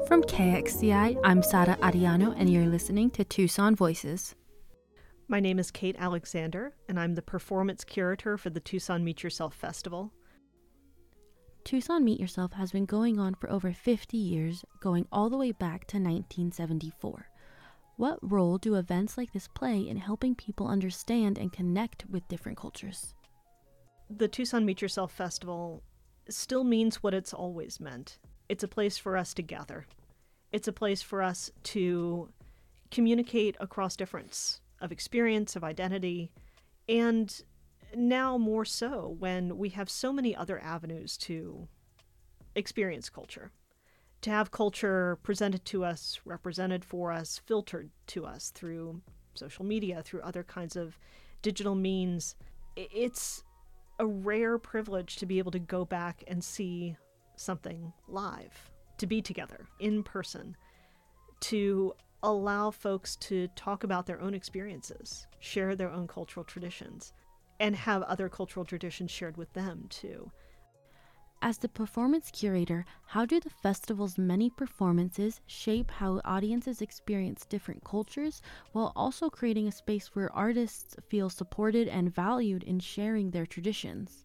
From KXCI, I'm Sara Ariano, and you're listening to Tucson Voices. My name is Kate Alexander, and I'm the performance curator for the Tucson Meet Yourself Festival. Tucson Meet Yourself has been going on for over 50 years, going all the way back to 1974. What role do events like this play in helping people understand and connect with different cultures? The Tucson Meet Yourself Festival still means what it's always meant. It's a place for us to gather. It's a place for us to communicate across difference of experience, of identity, and now more so when we have so many other avenues to experience culture. To have culture presented to us, represented for us, filtered to us through social media, through other kinds of digital means. It's a rare privilege to be able to go back and see something live, to be together in person, to allow folks to talk about their own experiences, share their own cultural traditions, and have other cultural traditions shared with them too. As the performance curator, how do the festival's many performances shape how audiences experience different cultures while also creating a space where artists feel supported and valued in sharing their traditions?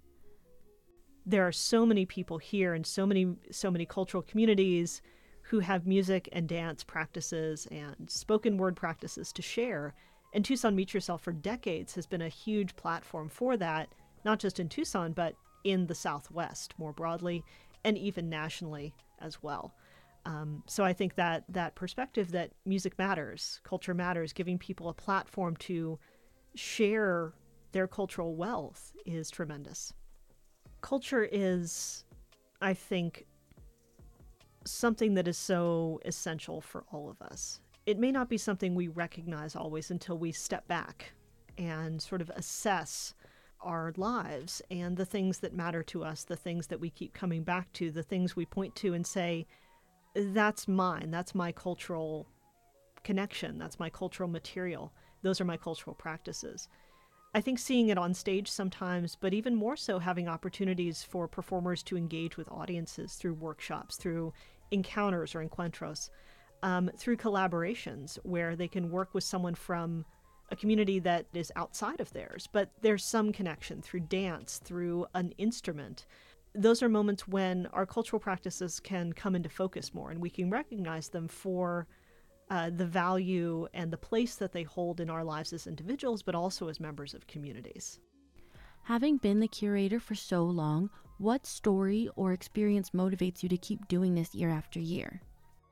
There are so many people here and so many cultural communities who have music and dance practices and spoken word practices to share. And Tucson Meet Yourself for decades has been a huge platform for that, not just in Tucson, but in the Southwest more broadly, and even nationally as well. So I think that perspective that music matters, culture matters, giving people a platform to share their cultural wealth is tremendous. Culture is, I think, something that is so essential for all of us. It may not be something we recognize always until we step back and sort of assess our lives and the things that matter to us, the things that we keep coming back to, the things we point to and say, that's mine, that's my cultural connection, that's my cultural material, those are my cultural practices. I think seeing it on stage sometimes, but even more so having opportunities for performers to engage with audiences through workshops, through encounters or encuentros, through collaborations where they can work with someone from a community that is outside of theirs, but there's some connection through dance, through an instrument. Those are moments when our cultural practices can come into focus more, and we can recognize them for the value and the place that they hold in our lives as individuals, but also as members of communities. Having been the curator for so long, what story or experience motivates you to keep doing this year after year?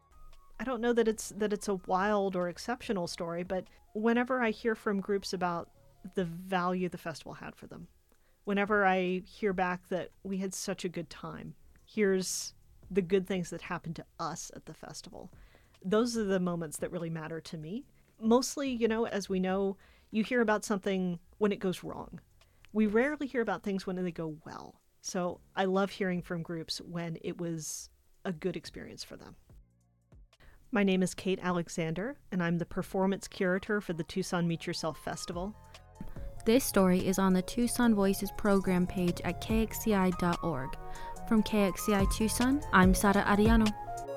I don't know that it's a wild or exceptional story, but whenever I hear from groups about the value the festival had for them, whenever I hear back that we had such a good time, here's the good things that happened to us at the festival, those are the moments that really matter to me. Mostly, as we know, you hear about something when it goes wrong. We rarely hear about things when they go well. So I love hearing from groups when it was a good experience for them. My name is Kate Alexander, and I'm the performance curator for the Tucson Meet Yourself Festival. This story is on the Tucson Voices program page at kxci.org. From KXCI Tucson, I'm Sara Ariano.